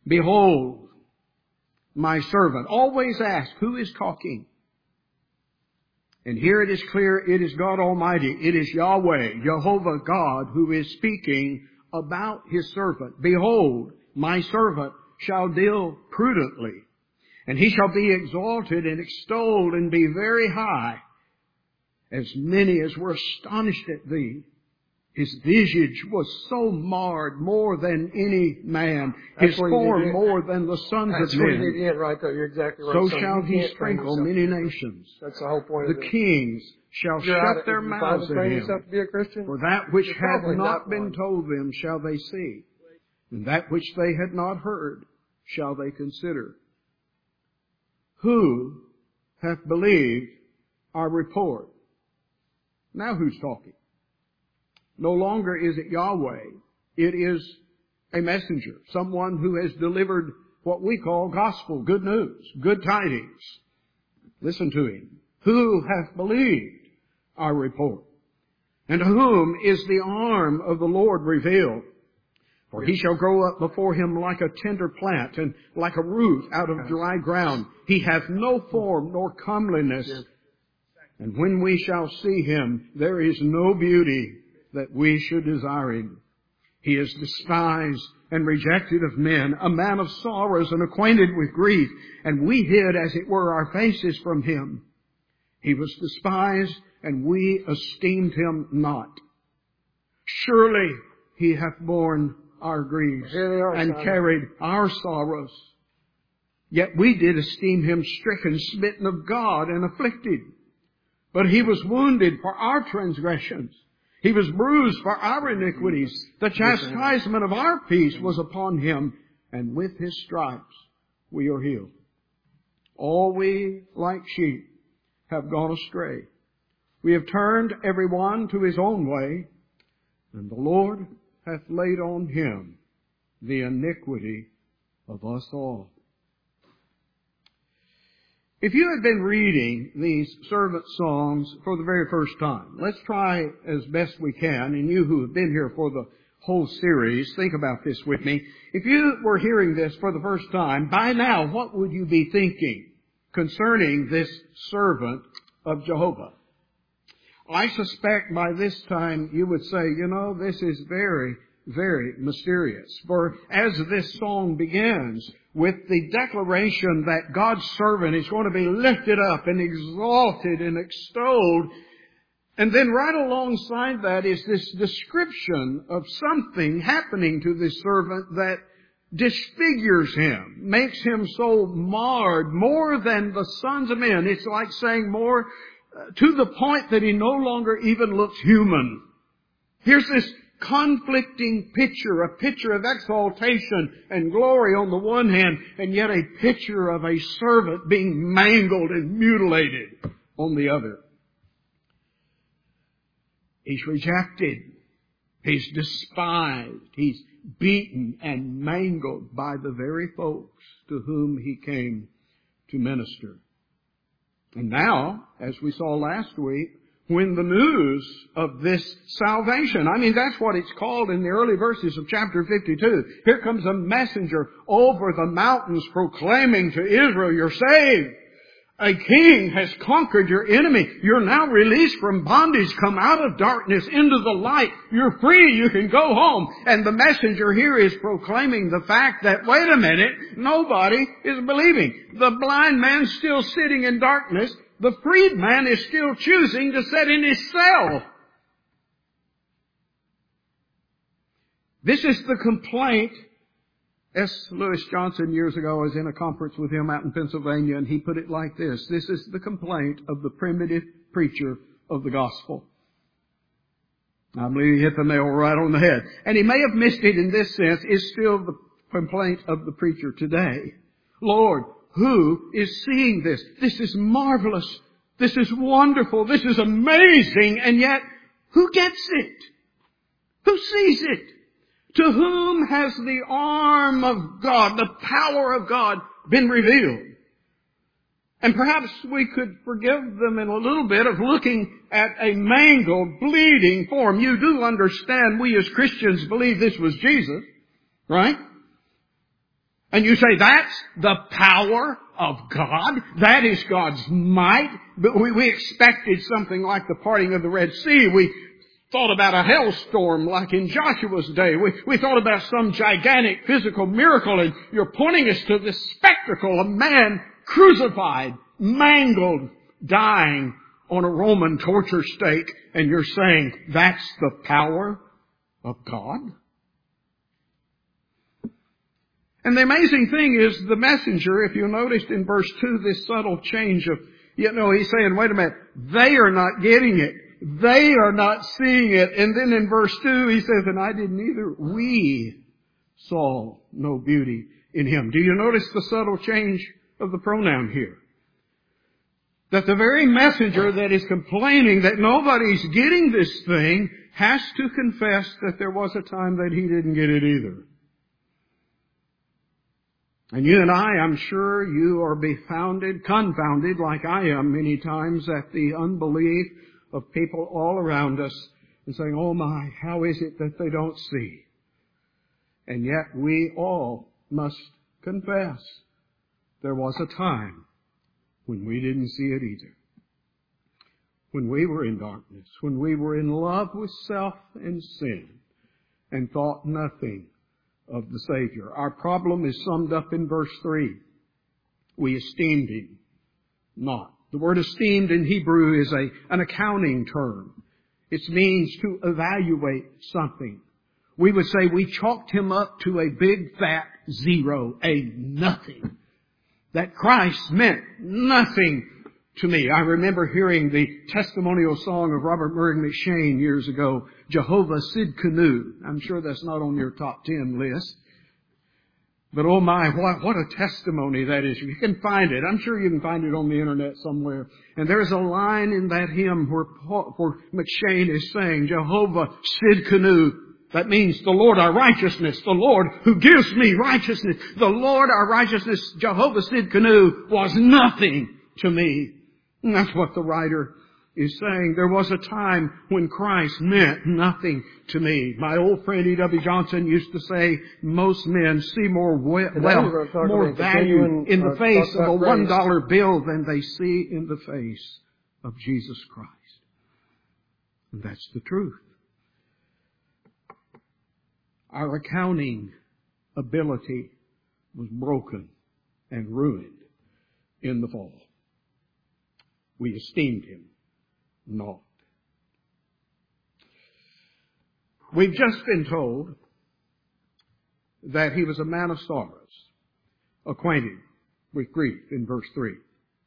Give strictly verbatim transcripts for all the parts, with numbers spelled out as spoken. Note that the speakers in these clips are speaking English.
Behold, my servant. Always ask, who is talking? And here it is clear, it is God Almighty. It is Yahweh, Jehovah God, who is speaking about His servant. Behold, my servant shall deal prudently, and he shall be exalted and extolled and be very high. As many as were astonished at thee. His visage was so marred more than any man, his form more than the sons That's of where you men. need to end right there. You're exactly right. So son. shall You he can't train sprinkle yourself many to be a nations. Christian. That's the whole point of The it. kings shall You're out shut of- their if you mouths finally at train him. yourself to be a Christian, For that which you're had probably not not been one. told them shall they see, and that which they had not heard shall they consider. Who hath believed our report? Now who's talking? No longer is it Yahweh. It is a messenger, someone who has delivered what we call gospel, good news, good tidings. Listen to him. Who hath believed our report? And to whom is the arm of the Lord revealed? For he shall grow up before him like a tender plant, and like a root out of dry ground. He hath no form nor comeliness. And when we shall see him, there is no beauty that we should desire him. He is despised and rejected of men, a man of sorrows and acquainted with grief, and we hid, as it were, our faces from him. He was despised, and we esteemed him not. Surely he hath borne our griefs are, and son. carried our sorrows. Yet we did esteem him stricken, smitten of God, and afflicted. But he was wounded for our transgressions. He was bruised for our iniquities. The chastisement of our peace was upon him, and with his stripes we are healed. All we, like sheep, have gone astray. We have turned every one to his own way, and the Lord hath laid on him the iniquity of us all. If you had been reading these servant songs for the very first time, let's try as best we can, and you who have been here for the whole series, think about this with me. If you were hearing this for the first time, by now, what would you be thinking concerning this servant of Jehovah? I suspect by this time you would say, you know, this is very, very mysterious. For as this song begins with the declaration that God's servant is going to be lifted up and exalted and extolled, and then right alongside that is this description of something happening to this servant that disfigures him, makes him so marred more than the sons of men. It's like saying more uh, to the point that he no longer even looks human. Here's this conflicting picture, a picture of exaltation and glory on the one hand, and yet a picture of a servant being mangled and mutilated on the other. He's rejected. He's despised. He's beaten and mangled by the very folks to whom he came to minister. And now, as we saw last week, when the news of this salvation, I mean, that's what it's called in the early verses of chapter fifty-two. Here comes a messenger over the mountains proclaiming to Israel, you're saved. A king has conquered your enemy. You're now released from bondage. Come out of darkness into the light. You're free. You can go home. And the messenger here is proclaiming the fact that, wait a minute, nobody is believing. The blind man's still sitting in darkness. The freed man is still choosing to sit in his cell. This is the complaint. S. Lewis Johnson years ago, I was in a conference with him out in Pennsylvania, and he put it like this. This is the complaint of the primitive preacher of the gospel. I believe he hit the nail right on the head. And he may have missed it in this sense. It's still the complaint of the preacher today. Lord, who is seeing this? This is marvelous. This is wonderful. This is amazing. And yet, who gets it? Who sees it? To whom has the arm of God, the power of God, been revealed? And perhaps we could forgive them in a little bit of looking at a mangled, bleeding form. You do understand we as Christians believe this was Jesus, right? And you say, that's the power of God. That is God's might. But we, we expected something like the parting of the Red Sea. We thought about a hailstorm like in Joshua's day. We, we thought about some gigantic physical miracle, and you're pointing us to this spectacle of man crucified, mangled, dying on a Roman torture stake, and you're saying that's the power of God? And the amazing thing is the messenger, if you noticed in verse two, this subtle change of, you know, he's saying, wait a minute, they are not getting it. They are not seeing it. And then in verse two, he says, and I didn't either. We saw no beauty in him. Do you notice the subtle change of the pronoun here? That the very messenger that is complaining that nobody's getting this thing has to confess that there was a time that he didn't get it either. And you and I, I'm sure you are befounded, confounded like I am many times at the unbelief of people all around us and saying, oh my, how is it that they don't see? And yet we all must confess there was a time when we didn't see it either. When we were in darkness, when we were in love with self and sin and thought nothing of the Savior. Our problem is summed up in verse three. We esteemed Him not. The word esteemed in Hebrew is a, an accounting term. It means to evaluate something. We would say we chalked Him up to a big fat zero, a nothing. That Christ meant nothing to me. I remember hearing the testimonial song of Robert Murray McShane years ago, Jehovah Sidkenu. I'm sure that's not on your top ten list. But oh my, what, what a testimony that is. You can find it. I'm sure you can find it on the internet somewhere. And there's a line in that hymn where, Paul, where McShane is saying, Jehovah Sidkenu. That means the Lord our righteousness, the Lord who gives me righteousness. The Lord our righteousness, Jehovah Sidkenu, was nothing to me. And that's what the writer is saying. There was a time when Christ meant nothing to me. My old friend E W Johnson used to say, most men see more wealth, more value in the face of a one dollar bill than they see in the face of Jesus Christ. And that's the truth. Our accounting ability was broken and ruined in the fall. We esteemed Him not. We've just been told that He was a man of sorrows, acquainted with grief in verse three.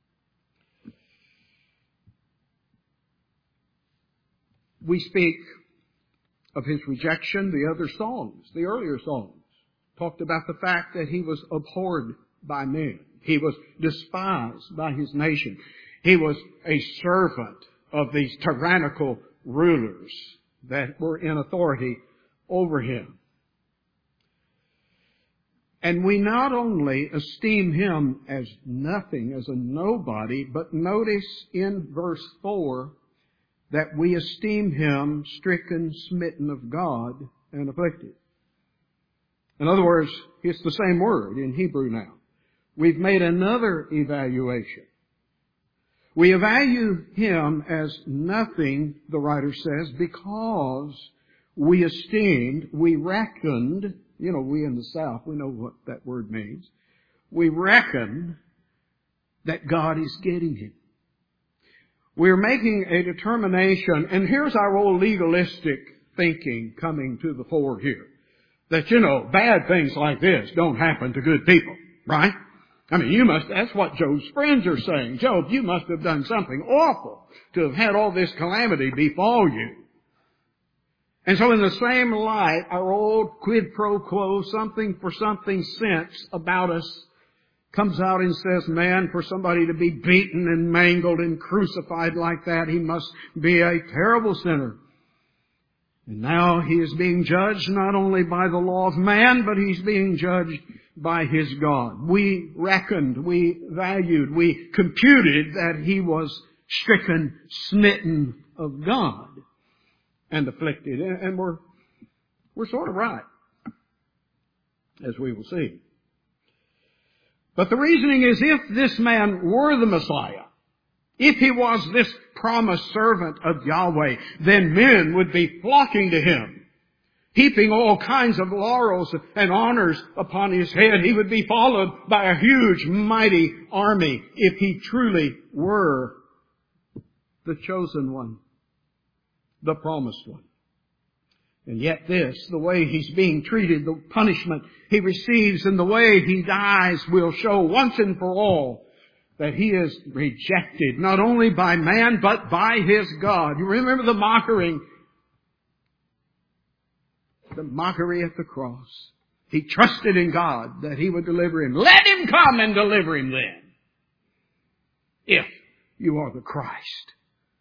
We speak of His rejection. The other songs, the earlier songs, talked about the fact that He was abhorred by men. He was despised by His nation. He was a servant of these tyrannical rulers that were in authority over Him. And we not only esteem Him as nothing, as a nobody, but notice in verse four that we esteem Him stricken, smitten of God, and afflicted. In other words, it's the same word in Hebrew now. We've made another evaluation. We value Him as nothing, the writer says, because we esteemed, we reckoned, you know, we in the South, we know what that word means. We reckoned that God is getting Him. We're making a determination, and here's our old legalistic thinking coming to the fore here. That, you know, bad things like this don't happen to good people, right? I mean, you must, that's what Job's friends are saying. Job, you must have done something awful to have had all this calamity befall you. And so in the same light, our old quid pro quo, something for something sense about us comes out and says, man, for somebody to be beaten and mangled and crucified like that, he must be a terrible sinner. And now he is being judged not only by the law of man, but he's being judged by his God. We reckoned, we valued, we computed that he was stricken, smitten of God and afflicted. And we're, we're sort of right, as we will see. But the reasoning is, if this man were the Messiah, if he was this promised servant of Yahweh, then men would be flocking to him, heaping all kinds of laurels and honors upon his head. He would be followed by a huge, mighty army if he truly were the chosen one, the promised one. And yet this, the way he's being treated, the punishment he receives, and the way he dies will show once and for all that he is rejected, not only by man, but by his God. You remember the mockery, the mockery at the cross. He trusted in God that he would deliver him. Let him come and deliver him then, if you are the Christ.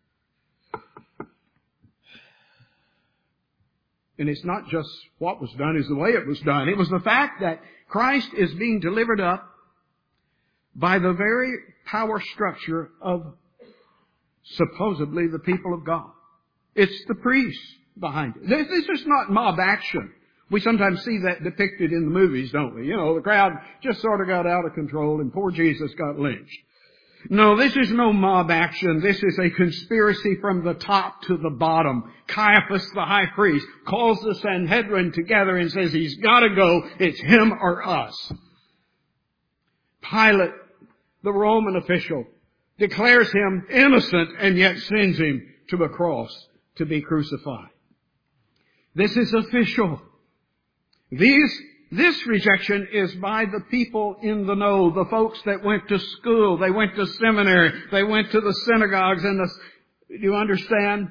And it's not just what was done, it's the way it was done. It was the fact that Christ is being delivered up by the very power structure of supposedly the people of God. It's the priests behind it. This, this is not mob action. We sometimes see that depicted in the movies, don't we? You know, the crowd just sort of got out of control and poor Jesus got lynched. No, this is no mob action. This is a conspiracy from the top to the bottom. Caiaphas, the high priest, calls the Sanhedrin together and says he's got to go. It's him or us. Pilate, the Roman official, declares him innocent and yet sends him to a cross to be crucified. This is official. These This rejection is by the people in the know, the folks that went to school, they went to seminary, they went to the synagogues and the, do you understand?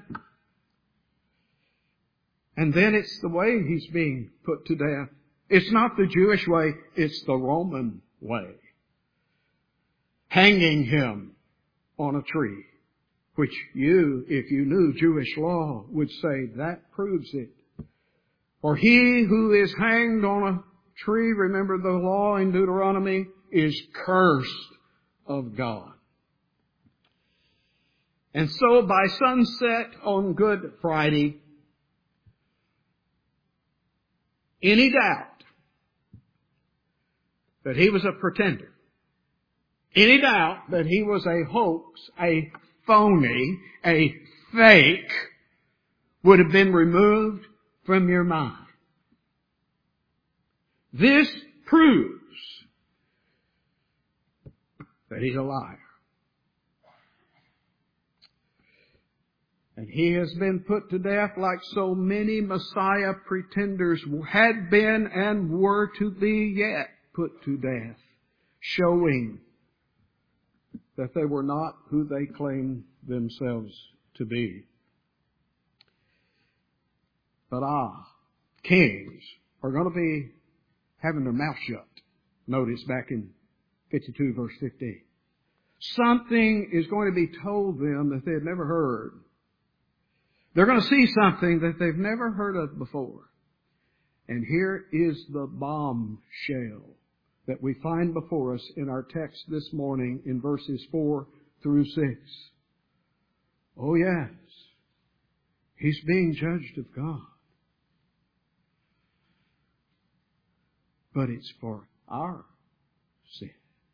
And then it's the way he's being put to death. It's not the Jewish way, it's the Roman way. Hanging him on a tree, which you, if you knew Jewish law, would say that proves it. For he who is hanged on a tree, remember the law in Deuteronomy, is cursed of God. And so by sunset on Good Friday, any doubt that he was a pretender, any doubt that he was a hoax, a phony, a fake, would have been removed from your mind. This proves that he's a liar. And he has been put to death like so many Messiah pretenders had been and were to be yet put to death, showing that they were not who they claimed themselves to be. But ah, kings are going to be having their mouth shut. Notice back in fifty-two verse fifteen. Something is going to be told them that they've never heard. They're going to see something that they've never heard of before. And here is the bombshell that we find before us in our text this morning in verses four through six. Oh yes, he's being judged of God. But it's for our sin.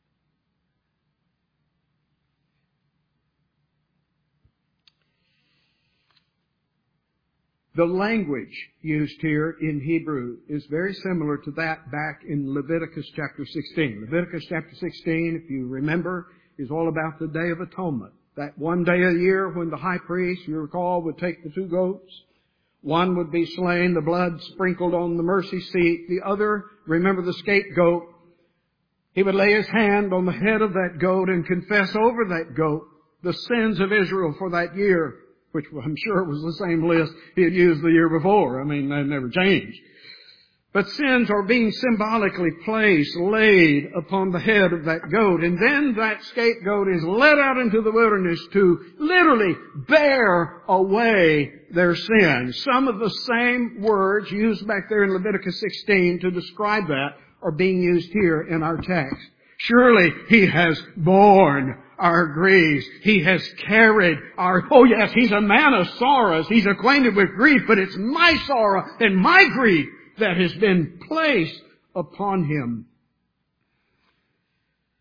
The language used here in Hebrew is very similar to that back in Leviticus chapter sixteen. Leviticus chapter sixteen, if you remember, is all about the Day of Atonement. That one day a year when the high priest, you recall, would take the two goats. One would be slain, the blood sprinkled on the mercy seat. The other, remember the scapegoat, he would lay his hand on the head of that goat and confess over that goat the sins of Israel for that year, which I'm sure was the same list he had used the year before. I mean, that never changed. But sins are being symbolically placed, laid upon the head of that goat. And then that scapegoat is led out into the wilderness to literally bear away their sins. Some of the same words used back there in Leviticus sixteen to describe that are being used here in our text. Surely He has borne our griefs. He has carried our... Oh yes, He's a man of sorrows. He's acquainted with grief, but it's my sorrow and my grief that has been placed upon Him.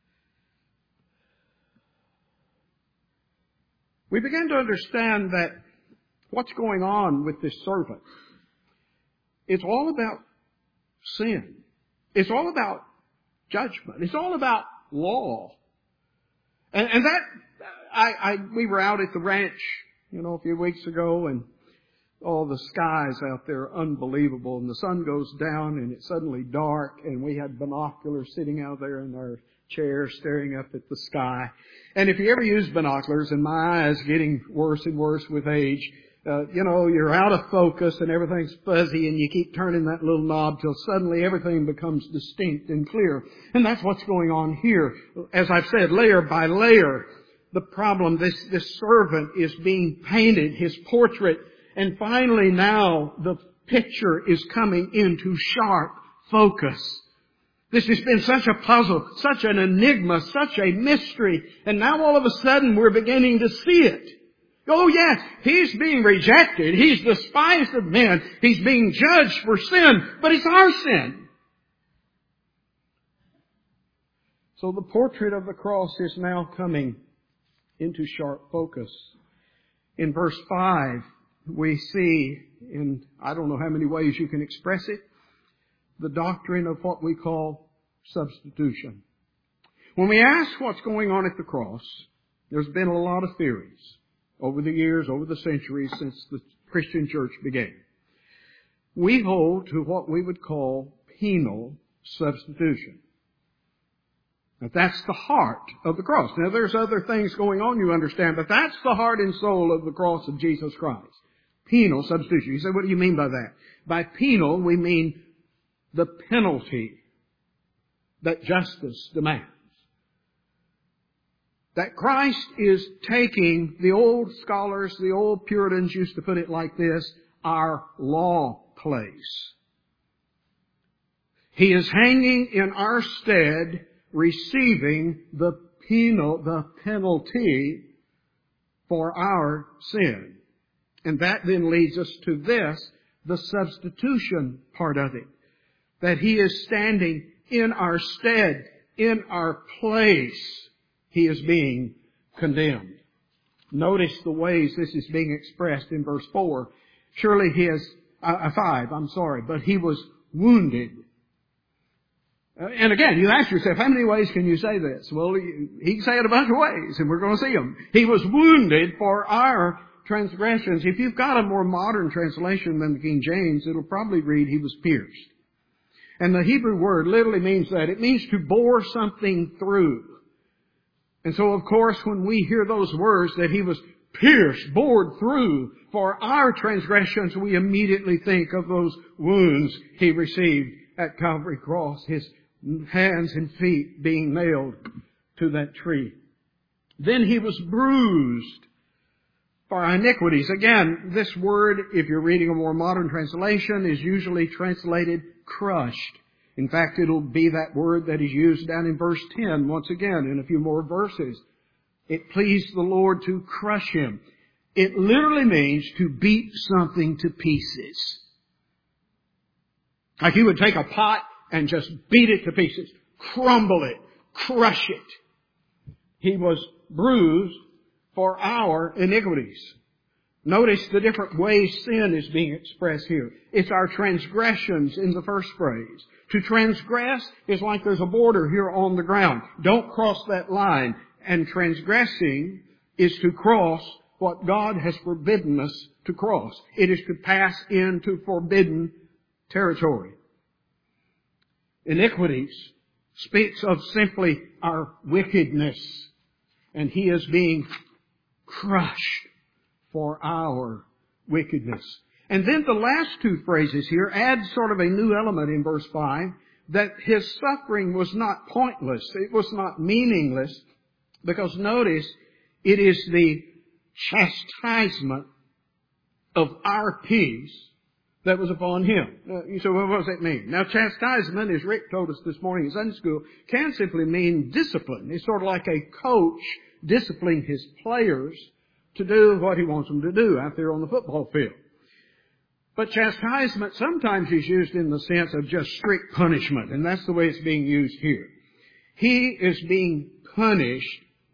we begin to understand that what's going on with this servant, it's all about sin. It's all about judgment. It's all about law. And, and that, I, I, we were out at the ranch, you know, a few weeks ago, and all the skies out there are unbelievable, and the sun goes down and it's suddenly dark, and we had binoculars sitting out there in our chairs staring up at the sky. And if you ever use binoculars, and my eyes getting worse and worse with age, uh, you know, you're out of focus and everything's fuzzy, and you keep turning that little knob till suddenly everything becomes distinct and clear. And that's what's going on here. As I've said, layer by layer, the problem, this, this servant is being painted, his portrait. And finally now the picture is coming into sharp focus. This has been such a puzzle, such an enigma, such a mystery. And now all of a sudden we're beginning to see it. Oh yes, he's being rejected. He's despised of men. He's being judged for sin. But it's our sin. So the portrait of the cross is now coming into sharp focus. In verse five, we see, in I don't know how many ways you can express it, the doctrine of what we call substitution. When we ask what's going on at the cross, there's been a lot of theories over the years, over the centuries, since the Christian church began. We hold to what we would call penal substitution. Now, that's the heart of the cross. Now, there's other things going on, you understand, but that's the heart and soul of the cross of Jesus Christ. Penal substitution. You say, what do you mean by that? By penal, we mean the penalty that justice demands. That Christ is taking, the old scholars, the old Puritans used to put it like this, our law place. He is hanging in our stead, receiving the penal, the penalty for our sin. And that then leads us to this, the substitution part of it. That He is standing in our stead, in our place. He is being condemned. Notice the ways this is being expressed in verse four. Surely He is, uh, five, I'm sorry, but He was wounded. Uh, and again, you ask yourself, how many ways can you say this? Well, He can say it a bunch of ways, and we're going to see them. He was wounded for our transgressions. If you've got a more modern translation than the King James, it'll probably read, He was pierced. And the Hebrew word literally means that. It means to bore something through. And so, of course, when we hear those words that He was pierced, bored through for our transgressions, we immediately think of those wounds He received at Calvary Cross, His hands and feet being nailed to that tree. Then He was bruised for our iniquities. Again, this word, if you're reading a more modern translation, is usually translated crushed. In fact, it'll be that word that is used down in verse ten once again in a few more verses. It pleased the Lord to crush Him. It literally means to beat something to pieces. Like you would take a pot and just beat it to pieces, crumble it, crush it. He was bruised for our iniquities. Notice the different ways sin is being expressed here. It's our transgressions in the first phrase. To transgress is like there's a border here on the ground. Don't cross that line. And transgressing is to cross what God has forbidden us to cross. It is to pass into forbidden territory. Iniquities speaks of simply our wickedness. And He is being crushed for our wickedness. And then the last two phrases here add sort of a new element in verse five, that His suffering was not pointless. It was not meaningless, because notice, it is the chastisement of our peace that was upon Him. Uh, you say, well, what does that mean? Now, chastisement, as Rick told us this morning in Sunday school, can simply mean discipline. It's sort of like a coach disciplining his players to do what he wants them to do out there on the football field. But chastisement sometimes is used in the sense of just strict punishment, and that's the way it's being used here. He is being punished, but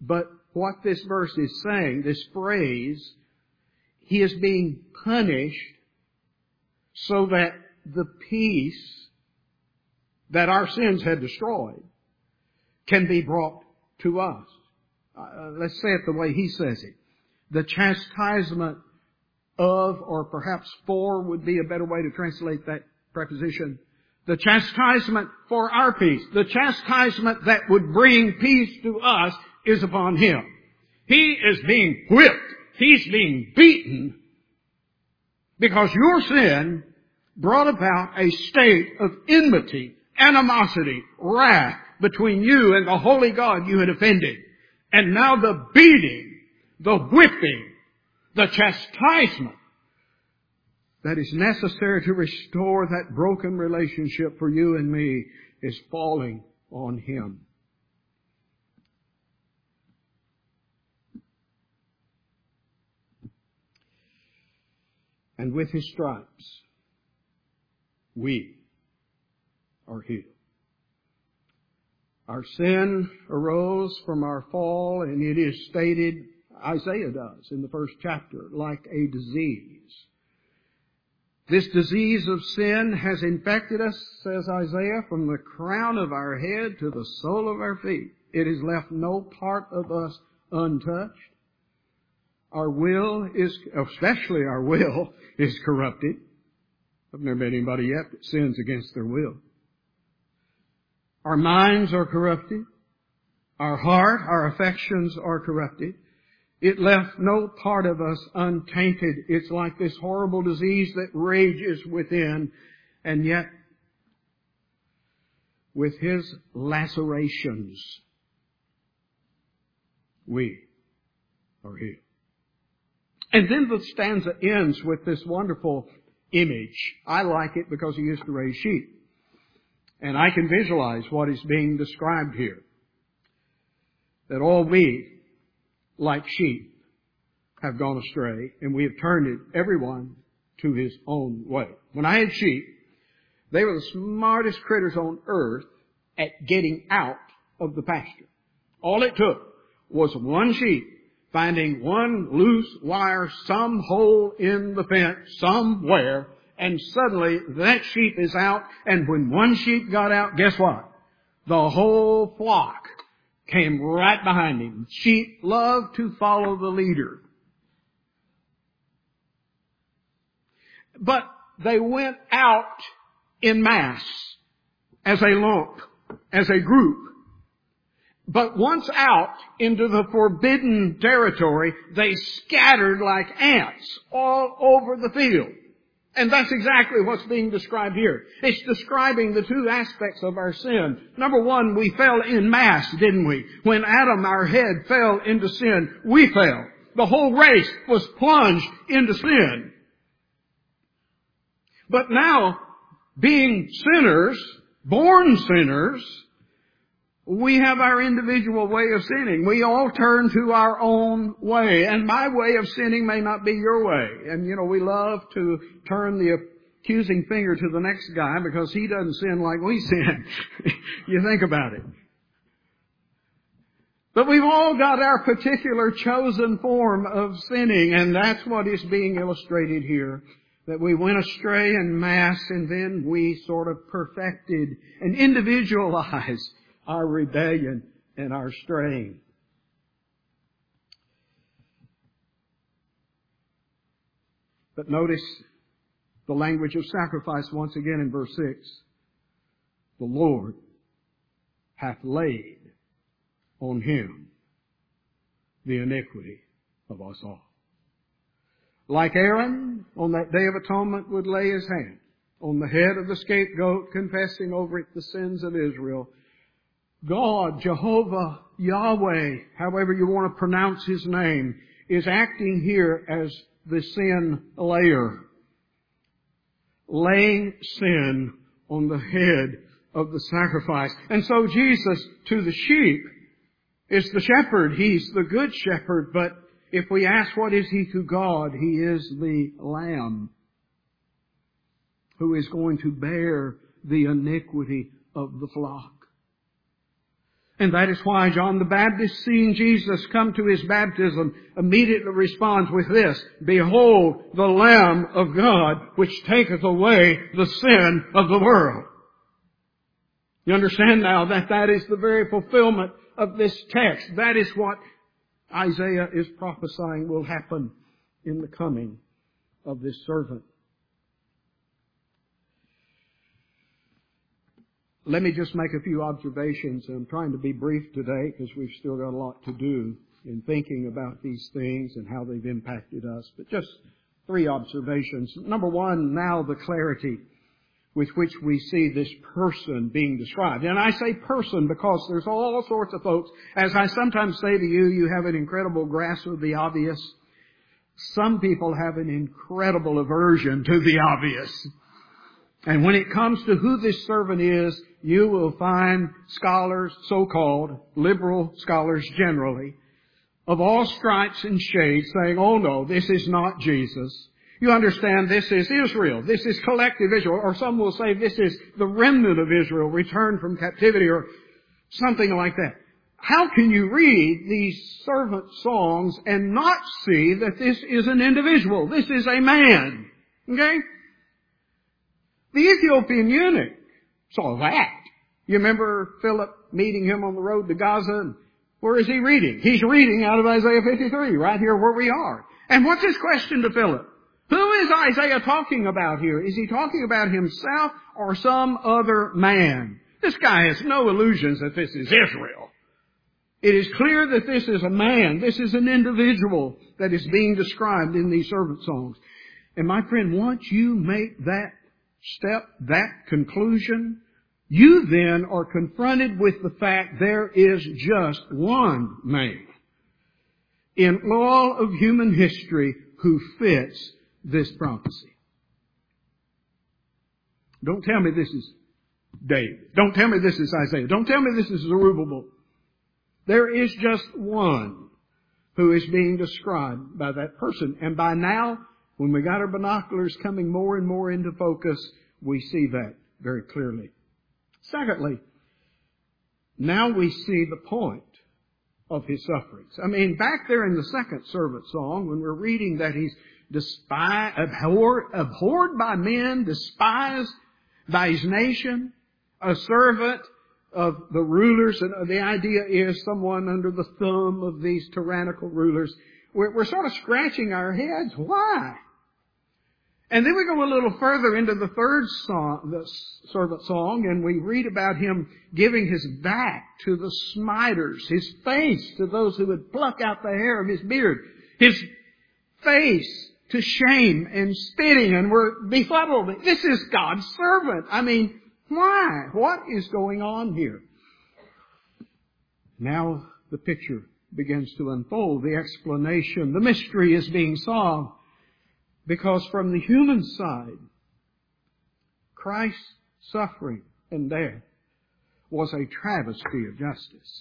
what this verse is saying, this phrase, He is being punished so that the peace that our sins had destroyed can be brought to us. Uh, let's say it the way He says it. The chastisement of, or perhaps for would be a better way to translate that preposition. The chastisement for our peace, the chastisement that would bring peace to us is upon Him. He is being whipped. He's being beaten because your sin brought about a state of enmity, animosity, wrath between you and the holy God you had offended. And now the beating, the whipping, the chastisement that is necessary to restore that broken relationship for you and me is falling on Him. And with His stripes, we are healed. Our sin arose from our fall, and it is stated, Isaiah does in the first chapter, like a disease. This disease of sin has infected us, says Isaiah, from the crown of our head to the sole of our feet. It has left no part of us untouched. Our will is, especially our will, is corrupted. I've never met anybody yet that sins against their will. Our minds are corrupted. Our heart, our affections are corrupted. It left no part of us untainted. It's like this horrible disease that rages within. And yet, with His lacerations, we are healed. And then the stanza ends with this wonderful image. I like it because He used to raise sheep. And I can visualize what is being described here. That all we, like sheep, have gone astray, and we have turned it, everyone, to his own way. When I had sheep, they were the smartest critters on earth at getting out of the pasture. All it took was one sheep finding one loose wire, some hole in the fence, somewhere, and suddenly that sheep is out, and when one sheep got out, guess what? The whole flock came right behind him. Sheep love to follow the leader. But they went out in mass, as a lump, as a group. But once out into the forbidden territory, they scattered like ants all over the field. And that's exactly what's being described here. It's describing the two aspects of our sin. Number one, we fell in mass, didn't we? When Adam, our head, fell into sin, we fell. The whole race was plunged into sin. But now, being sinners, born sinners, we have our individual way of sinning. We all turn to our own way. And my way of sinning may not be your way. And, you know, we love to turn the accusing finger to the next guy because he doesn't sin like we sin. You think about it. But we've all got our particular chosen form of sinning, and that's what is being illustrated here. That we went astray en masse, and then we sort of perfected and individualized our rebellion and our straying. But notice the language of sacrifice once again in verse six. The Lord hath laid on Him the iniquity of us all. Like Aaron on that Day of Atonement would lay his hand on the head of the scapegoat, confessing over it the sins of Israel, God, Jehovah, Yahweh, however you want to pronounce His name, is acting here as the sin layer, laying sin on the head of the sacrifice. And so Jesus, to the sheep, is the shepherd. He's the good shepherd. But if we ask what is He to God, He is the Lamb who is going to bear the iniquity of the flock. And that is why John the Baptist, seeing Jesus come to his baptism, immediately responds with this, "Behold, the Lamb of God, which taketh away the sin of the world." You understand now that that is the very fulfillment of this text. That is what Isaiah is prophesying will happen in the coming of this servant. Let me just make a few observations. I'm trying to be brief today because we've still got a lot to do in thinking about these things and how they've impacted us. But just three observations. Number one, now the clarity with which we see this person being described. And I say person because there's all sorts of folks. As I sometimes say to you, you have an incredible grasp of the obvious. Some people have an incredible aversion to the obvious. And when it comes to who this servant is, you will find scholars, so-called liberal scholars generally, of all stripes and shades saying, "Oh no, this is not Jesus. You understand, this is Israel. This is collective Israel." Or some will say this is the remnant of Israel returned from captivity or something like that. How can you read these servant songs and not see that this is an individual? This is a man. Okay? The Ethiopian eunuch saw that. You remember Philip meeting him on the road to Gaza? And where is he reading? He's reading out of Isaiah fifty-three, right here where we are. And what's his question to Philip? Who is Isaiah talking about here? Is he talking about himself or some other man? This guy has no illusions that this is Israel. It is clear that this is a man. This is an individual that is being described in these servant songs. And my friend, once you make that step, that conclusion, you then are confronted with the fact there is just one man in all of human history who fits this prophecy. Don't tell me this is David. Don't tell me this is Isaiah. Don't tell me this is Zerubbabel. There is just one who is being described by that person. And by now, when we got our binoculars coming more and more into focus, we see that very clearly. Secondly, now we see the point of his sufferings. I mean, back there in the second servant song, when we're reading that he's despised, abhorred, abhorred by men, despised by his nation, a servant of the rulers, and the idea is someone under the thumb of these tyrannical rulers. We're, we're sort of scratching our heads. Why? And then we go a little further into the third song, the servant song, and we read about him giving his back to the smiters, his face to those who would pluck out the hair of his beard, his face to shame and spitting, and we're befuddled. This is God's servant. I mean, why? What is going on here? Now the picture begins to unfold. The explanation, the mystery is being solved. Because from the human side, Christ's suffering and death was a travesty of justice.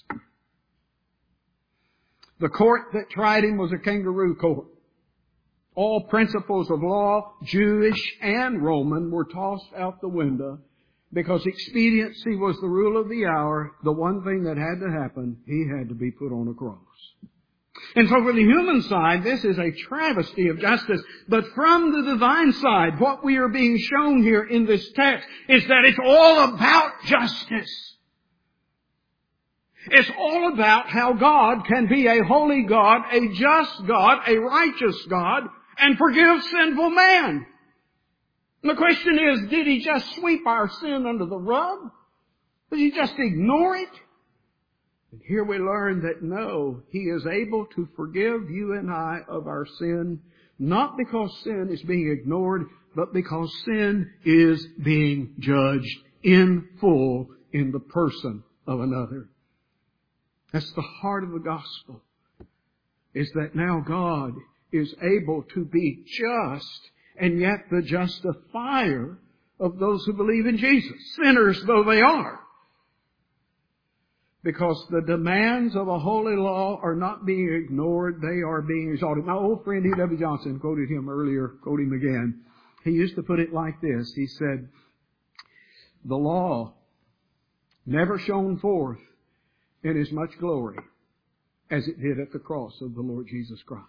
The court that tried him was a kangaroo court. All principles of law, Jewish and Roman, were tossed out the window because expediency was the rule of the hour. The one thing that had to happen, he had to be put on a cross. And so for the human side, this is a travesty of justice. But from the divine side, what we are being shown here in this text is that it's all about justice. It's all about how God can be a holy God, a just God, a righteous God, and forgive sinful man. And the question is, did He just sweep our sin under the rug? Did He just ignore it? And here we learn that no, He is able to forgive you and I of our sin, not because sin is being ignored, but because sin is being judged in full in the person of another. That's the heart of the gospel, is that now God is able to be just and yet the justifier of those who believe in Jesus, sinners though they are. Because the demands of a holy law are not being ignored, they are being exalted. My old friend E W Johnson, quoted him earlier, quote him again. He used to put it like this. He said, the law never shone forth in as much glory as it did at the cross of the Lord Jesus Christ.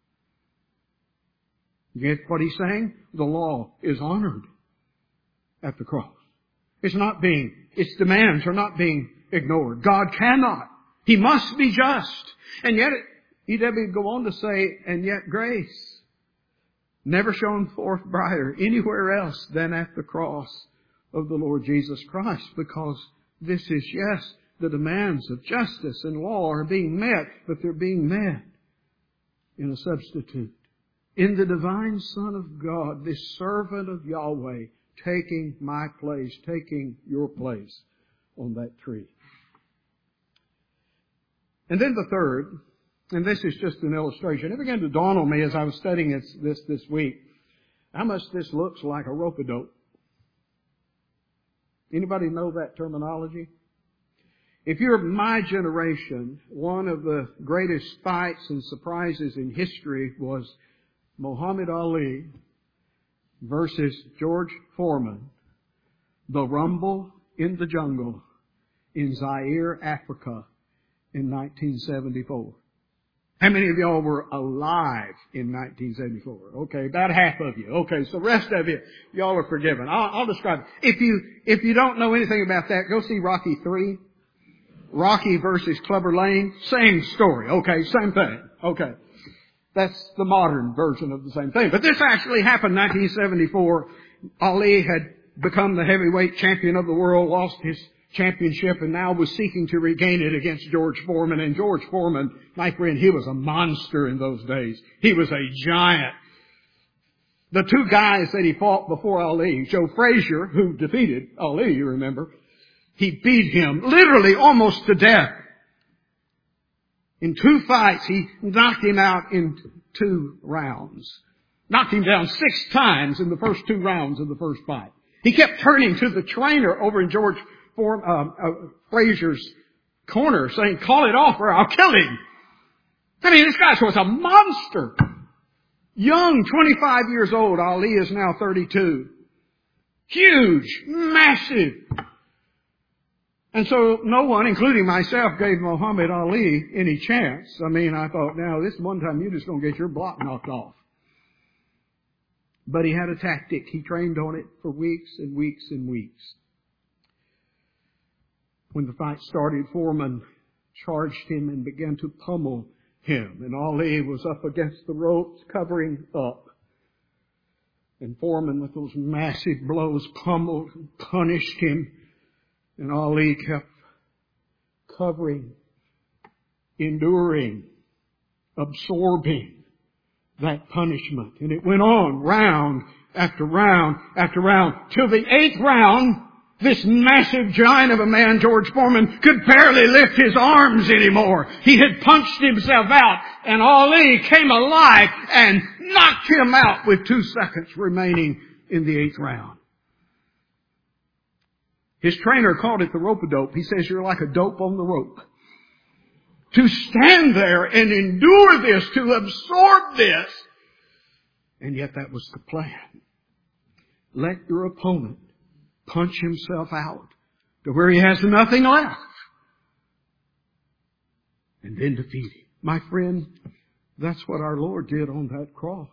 You get what he's saying? The law is honored at the cross. It's not being, its demands are not being ignored. God cannot. He must be just. And yet, E W would go on to say, and yet grace never shone forth brighter anywhere else than at the cross of the Lord Jesus Christ, because this is, yes, the demands of justice and law are being met, but they're being met in a substitute. In the divine Son of God, this servant of Yahweh, taking my place, taking your place on that tree. And then the third, and this is just an illustration. It began to dawn on me as I was studying this this, this week, how much this looks like a rope-a-dope. Anybody know that terminology? If you're my generation, one of the greatest fights and surprises in history was Muhammad Ali versus George Foreman, the Rumble in the Jungle in Zaire, Africa in nineteen seventy-four. How many of y'all were alive in nineteen seventy-four? Okay, about half of you. Okay, so the rest of you, y'all are forgiven. I'll, I'll describe it. If you, if you don't know anything about that, go see Rocky three. Rocky versus Clubber Lang. Same story. Okay, same thing. Okay. That's the modern version of the same thing. But this actually happened in nineteen seventy-four. Ali had become the heavyweight champion of the world, lost his championship, and now was seeking to regain it against George Foreman. And George Foreman, my friend, he was a monster in those days. He was a giant. The two guys that he fought before Ali, Joe Frazier, who defeated Ali, you remember, he beat him literally almost to death. In two fights, he knocked him out in two rounds. Knocked him down six times in the first two rounds of the first fight. He kept turning to the trainer over in George Form, uh, uh, Frazier's corner saying, call it off or I'll kill him. I mean, this guy was a monster. Young, twenty-five years old. Ali is now thirty-two. Huge, massive. And so no one, including myself, gave Muhammad Ali any chance. I mean, I thought, now this one time you're just going to get your block knocked off. But he had a tactic. He trained on it for weeks and weeks and weeks. When the fight started, Foreman charged him and began to pummel him. And Ali was up against the ropes, covering up. And Foreman, with those massive blows, pummeled and punished him. And Ali kept covering, enduring, absorbing that punishment. And it went on round after round after round till the eighth round. This massive giant of a man, George Foreman, could barely lift his arms anymore. He had punched himself out, and Ali came alive and knocked him out with two seconds remaining in the eighth round. His trainer called it the rope-a-dope. He says, you're like a dope on the rope. To stand there and endure this, to absorb this. And yet that was the plan. Let your opponent punch himself out to where he has nothing left. And then defeat him. My friend, that's what our Lord did on that cross.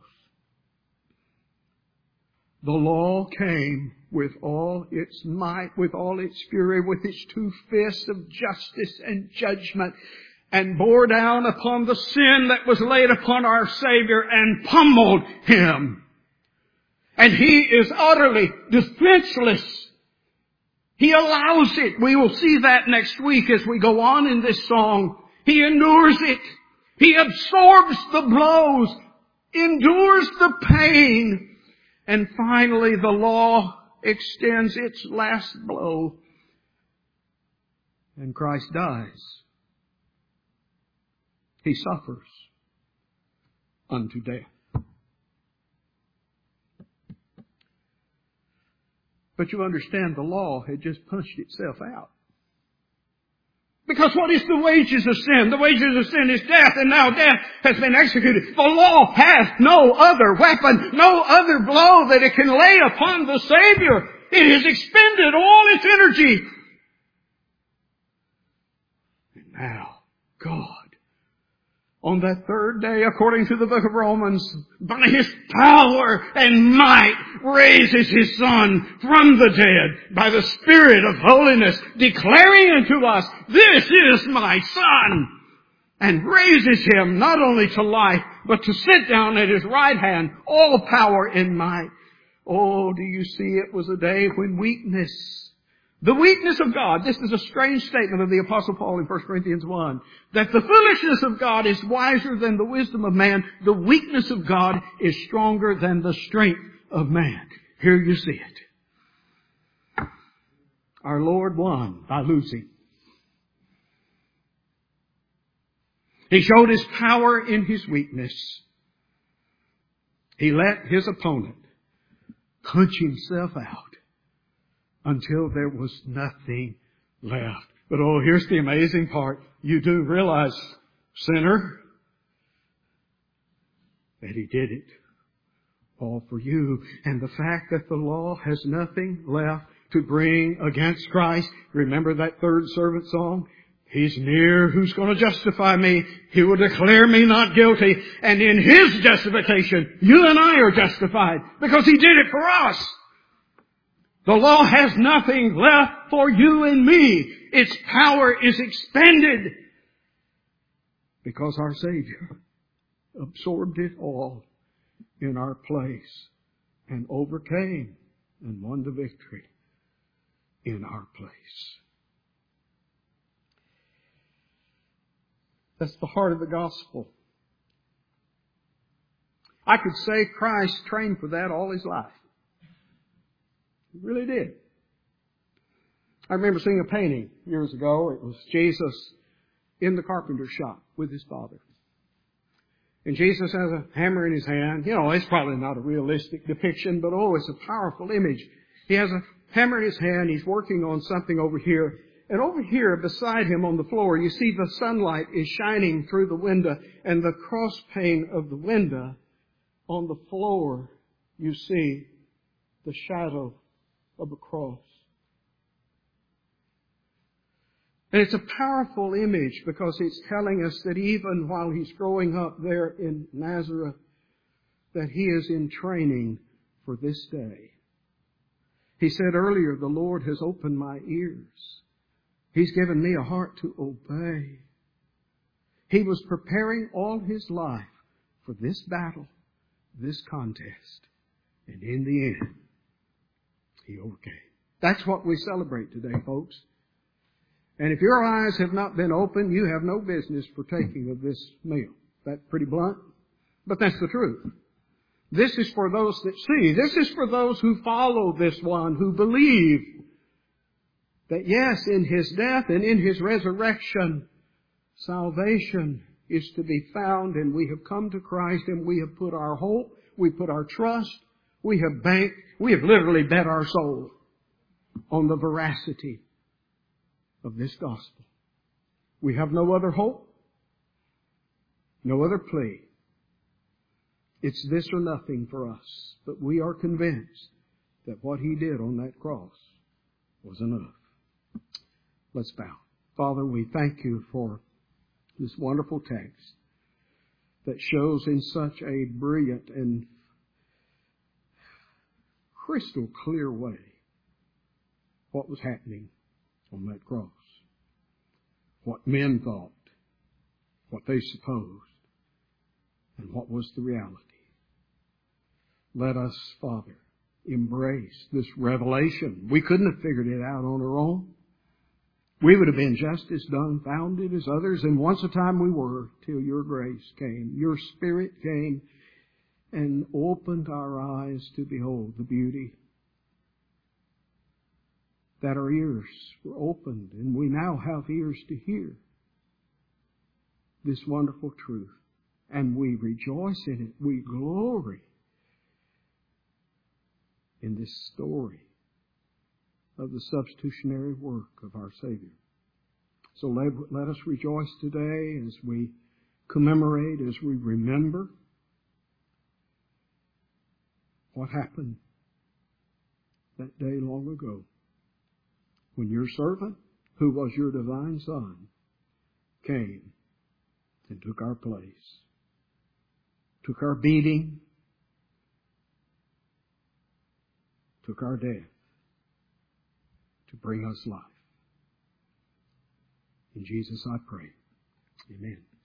The law came with all its might, with all its fury, with its two fists of justice and judgment, and bore down upon the sin that was laid upon our Savior and pummeled Him. And He is utterly defenseless. He allows it. We will see that next week as we go on in this song. He endures it. He absorbs the blows, endures the pain, and finally the law extends its last blow, and Christ dies. He suffers unto death. But you understand, the law had just punched itself out. Because what is the wages of sin? The wages of sin is death, and now death has been executed. The law has no other weapon, no other blow that it can lay upon the Savior. It has expended all its energy. And now, God, on that third day, according to the book of Romans, by His power and might, raises His Son from the dead by the Spirit of holiness, declaring unto us, this is my Son, and raises Him not only to life, but to sit down at His right hand, all power and might. Oh, do you see, it was a day when weakness, the weakness of God, this is a strange statement of the Apostle Paul in First Corinthians one, that the foolishness of God is wiser than the wisdom of man. The weakness of God is stronger than the strength of man. Here you see it. Our Lord won by losing. He showed His power in His weakness. He let His opponent punch himself out until there was nothing left. But oh, here's the amazing part. You do realize, sinner, that He did it all for you. And the fact that the law has nothing left to bring against Christ. Remember that third servant song? He's near who's going to justify me. He will declare me not guilty. And in His justification, you and I are justified because He did it for us. The law has nothing left for you and me. Its power is expended because our Savior absorbed it all in our place and overcame and won the victory in our place. That's the heart of the gospel. I could say Christ trained for that all His life. He really did. I remember seeing a painting years ago. It was Jesus in the carpenter's shop with His Father. And Jesus has a hammer in His hand. You know, it's probably not a realistic depiction, but oh, it's a powerful image. He has a hammer in His hand. He's working on something over here. And over here beside Him on the floor, you see the sunlight is shining through the window. And the cross pane of the window on the floor, you see the shadow of a cross. And it's a powerful image because it's telling us that even while He's growing up there in Nazareth, that He is in training for this day. He said earlier, the Lord has opened my ears. He's given me a heart to obey. He was preparing all His life for this battle, this contest. And in the end, He overcame. That's what we celebrate today, folks. And if your eyes have not been opened, you have no business partaking of this meal. That's pretty blunt, but that's the truth. This is for those that see. This is for those who follow this one, who believe that yes, in His death and in His resurrection, salvation is to be found, and we have come to Christ and we have put our hope, we put our trust, we have banked, we have literally bet our soul on the veracity of this gospel. We have no other hope, no other plea. It's this or nothing for us. But we are convinced that what He did on that cross was enough. Let's bow. Father, we thank You for this wonderful text that shows in such a brilliant and crystal clear way what was happening on that cross. What men thought, what they supposed, and what was the reality. Let us, Father, embrace this revelation. We couldn't have figured it out on our own. We would have been just as dumbfounded as others, and once a time we were, till Your grace came. Your Spirit came and opened our eyes to behold the beauty. That our ears were opened, and we now have ears to hear this wonderful truth. And we rejoice in it. We glory in this story of the substitutionary work of our Savior. So let, let us rejoice today as we commemorate, as we remember what happened that day long ago when Your servant, who was Your divine Son, came and took our place, took our beating, took our death to bring us life. In Jesus I pray. Amen.